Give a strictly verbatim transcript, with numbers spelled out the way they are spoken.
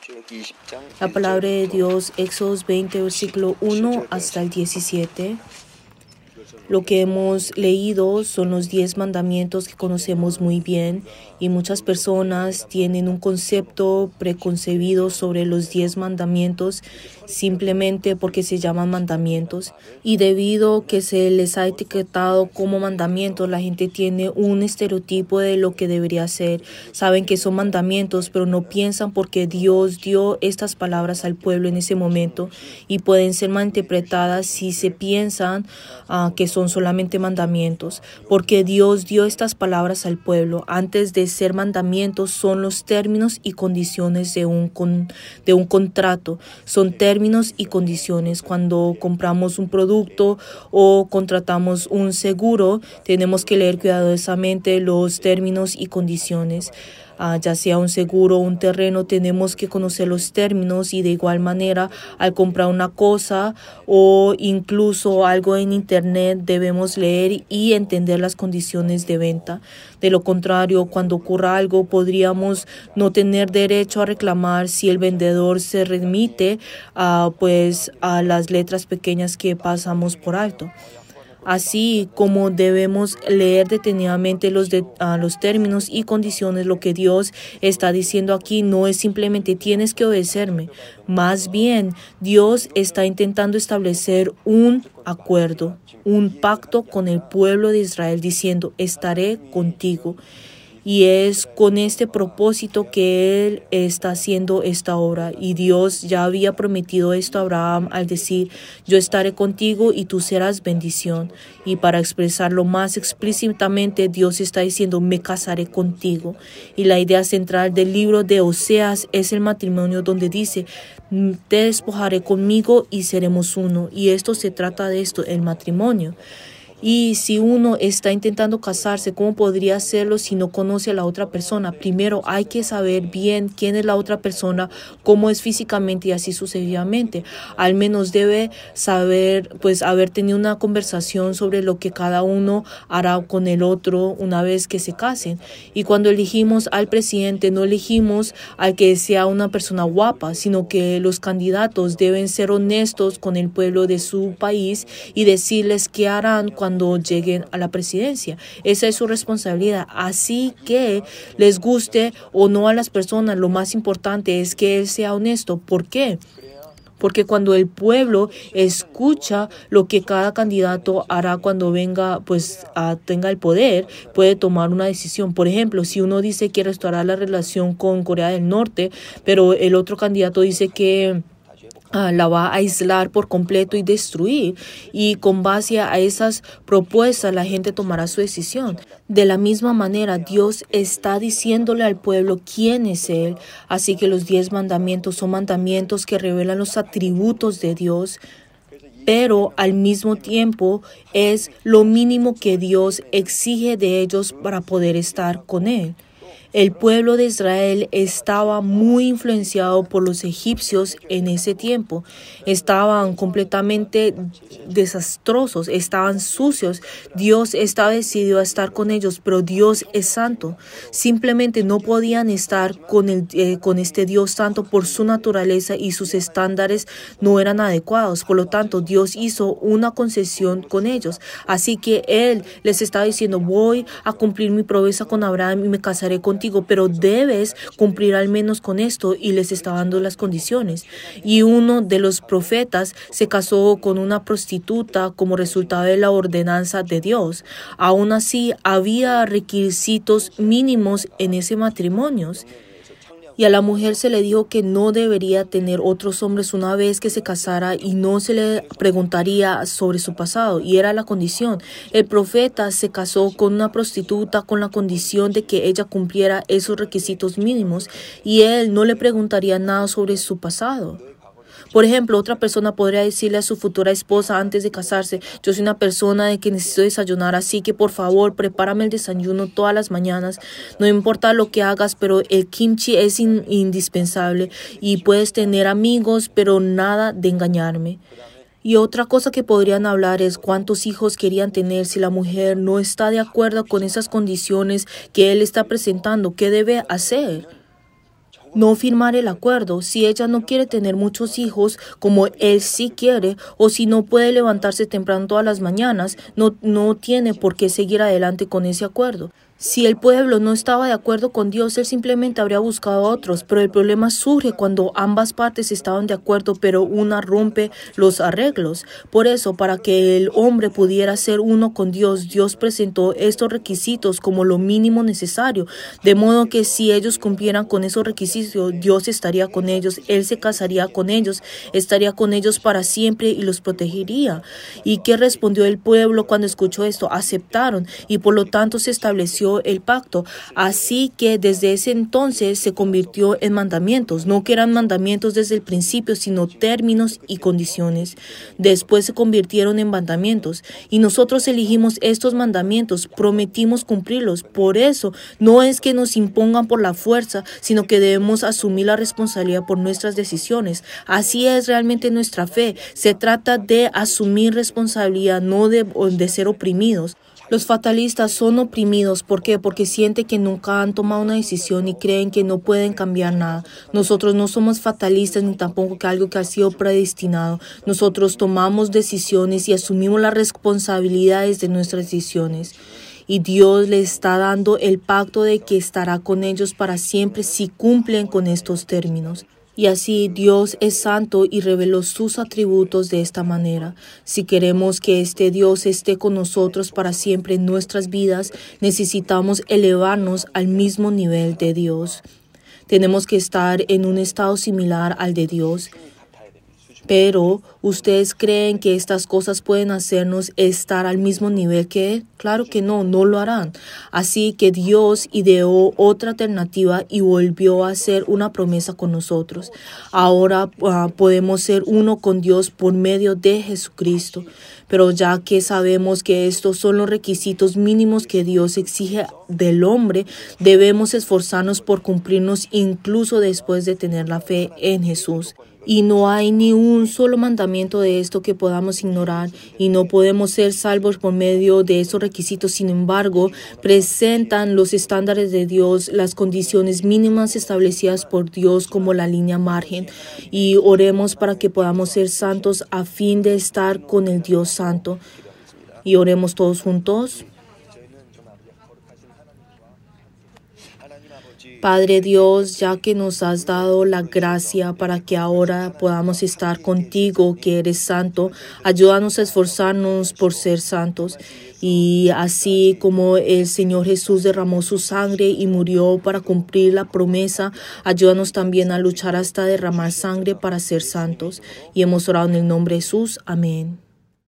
La palabra de Dios, Éxodo veinte, versículo uno hasta el diecisiete. Lo que hemos leído son los diez mandamientos que conocemos muy bien y muchas personas tienen un concepto preconcebido sobre los diez mandamientos simplemente porque se llaman mandamientos, y debido a que se les ha etiquetado como mandamientos, la gente tiene un estereotipo de lo que debería ser. Saben que son mandamientos, pero no piensan porque Dios dio estas palabras al pueblo en ese momento y pueden ser malinterpretadas si se piensan uh, que son solamente mandamientos, porque Dios dio estas palabras al pueblo. Antes de ser mandamientos son los términos y condiciones de un, con, de un contrato. Son términos y condiciones. Cuando compramos un producto o contratamos un seguro, tenemos que leer cuidadosamente los términos y condiciones. Uh, ya sea un seguro o un terreno, tenemos que conocer los términos, y de igual manera al comprar una cosa o incluso algo en internet debemos leer y entender las condiciones de venta. De lo contrario, cuando ocurra algo, podríamos no tener derecho a reclamar si el vendedor se remite uh, pues, a las letras pequeñas que pasamos por alto. Así como debemos leer detenidamente los, de, uh, los términos y condiciones, lo que Dios está diciendo aquí no es simplemente tienes que obedecerme. Más bien, Dios está intentando establecer un acuerdo, un pacto con el pueblo de Israel, diciendo, estaré contigo. Y es con este propósito que Él está haciendo esta obra. Y Dios ya había prometido esto a Abraham al decir, yo estaré contigo y tú serás bendición. Y para expresarlo más explícitamente, Dios está diciendo, me casaré contigo. Y la idea central del libro de Oseas es el matrimonio, donde dice, te despojaré conmigo y seremos uno. Y esto se trata de esto, el matrimonio. Y si uno está intentando casarse, ¿cómo podría hacerlo si no conoce a la otra persona? Primero hay que saber bien quién es la otra persona, cómo es físicamente y así sucesivamente. Al menos debe saber, pues haber tenido una conversación sobre lo que cada uno hará con el otro una vez que se casen. Y cuando elegimos al presidente, no elegimos al que sea una persona guapa, sino que los candidatos deben ser honestos con el pueblo de su país y decirles qué harán cuando cuando lleguen a la presidencia. Esa es su responsabilidad. Así que les guste o no a las personas, lo más importante es que él sea honesto. ¿Por qué? Porque cuando el pueblo escucha lo que cada candidato hará cuando venga, pues a, tenga el poder, puede tomar una decisión. Por ejemplo, si uno dice que restaurar la relación con Corea del Norte, pero el otro candidato dice que Uh, la va a aislar por completo y destruir, y con base a esas propuestas la gente tomará su decisión. De la misma manera, Dios está diciéndole al pueblo quién es Él, así que los diez mandamientos son mandamientos que revelan los atributos de Dios, pero al mismo tiempo es lo mínimo que Dios exige de ellos para poder estar con Él. El pueblo de Israel estaba muy influenciado por los egipcios en ese tiempo. Estaban completamente desastrosos, estaban sucios. Dios estaba decidido a estar con ellos, pero Dios es santo. Simplemente no podían estar con, el, eh, con este Dios santo por su naturaleza, y sus estándares no eran adecuados. Por lo tanto, Dios hizo una concesión con ellos. Así que Él les estaba diciendo, voy a cumplir mi promesa con Abraham y me casaré contigo, pero debes cumplir al menos con esto, y les estaba dando las condiciones. Y uno de los profetas se casó con una prostituta como resultado de la ordenanza de Dios. Aún así, había requisitos mínimos en ese matrimonio. Y a la mujer se le dijo que no debería tener otros hombres una vez que se casara, y no se le preguntaría sobre su pasado, y era la condición. El profeta se casó con una prostituta con la condición de que ella cumpliera esos requisitos mínimos, y él no le preguntaría nada sobre su pasado. Por ejemplo, otra persona podría decirle a su futura esposa antes de casarse, yo soy una persona de que necesito desayunar, así que por favor prepárame el desayuno todas las mañanas. No importa lo que hagas, pero el kimchi es in- indispensable, y puedes tener amigos, pero nada de engañarme. Y otra cosa que podrían hablar es cuántos hijos querían tener. Si la mujer no está de acuerdo con esas condiciones que él está presentando, ¿qué debe hacer? no firmar el acuerdo. Si ella no quiere tener muchos hijos como él sí quiere, o si no puede levantarse temprano todas las mañanas, no, no tiene por qué seguir adelante con ese acuerdo. Si el pueblo no estaba de acuerdo con Dios, él simplemente habría buscado a otros, pero el problema surge cuando ambas partes estaban de acuerdo, pero una rompe los arreglos. Por eso, para que el hombre pudiera ser uno con Dios, Dios presentó estos requisitos como lo mínimo necesario, de modo que si ellos cumplieran con esos requisitos, Dios estaría con ellos, Él se casaría con ellos, estaría con ellos para siempre y los protegería. ¿Y qué respondió el pueblo cuando escuchó esto? Aceptaron, y por lo tanto se estableció el pacto. Así que desde ese entonces se convirtió en mandamientos, no que eran mandamientos desde el principio, sino términos y condiciones. Después se convirtieron en mandamientos y nosotros elegimos estos mandamientos, prometimos cumplirlos. Por eso no es que nos impongan por la fuerza, sino que debemos asumir la responsabilidad por nuestras decisiones. Así es realmente nuestra fe. Se trata de asumir responsabilidad, no de, de ser oprimidos. Los fatalistas son oprimidos. ¿Por qué? Porque sienten que nunca han tomado una decisión y creen que no pueden cambiar nada. Nosotros no somos fatalistas ni tampoco que algo que ha sido predestinado. Nosotros tomamos decisiones y asumimos las responsabilidades de nuestras decisiones. Y Dios les está dando el pacto de que estará con ellos para siempre si cumplen con estos términos. Y así Dios es santo y reveló sus atributos de esta manera. Si queremos que este Dios esté con nosotros para siempre en nuestras vidas, necesitamos elevarnos al mismo nivel de Dios. Tenemos que estar en un estado similar al de Dios. Pero, ¿ustedes creen que estas cosas pueden hacernos estar al mismo nivel que Él? Claro que no, no lo harán. Así que Dios ideó otra alternativa y volvió a hacer una promesa con nosotros. Ahora uh, podemos ser uno con Dios por medio de Jesucristo. Pero ya que sabemos que estos son los requisitos mínimos que Dios exige del hombre, debemos esforzarnos por cumplirnos incluso después de tener la fe en Jesús. Y no hay ni un solo mandamiento de esto que podamos ignorar y no podemos ser salvos por medio de esos requisitos. Sin embargo, presentan los estándares de Dios, las condiciones mínimas establecidas por Dios como la línea margen. Y oremos para que podamos ser santos a fin de estar con el Dios santo. Y oremos todos juntos. Padre Dios, ya que nos has dado la gracia para que ahora podamos estar contigo, que eres santo, ayúdanos a esforzarnos por ser santos. Y así como el Señor Jesús derramó su sangre y murió para cumplir la promesa, ayúdanos también a luchar hasta derramar sangre para ser santos. Y hemos orado en el nombre de Jesús. Amén.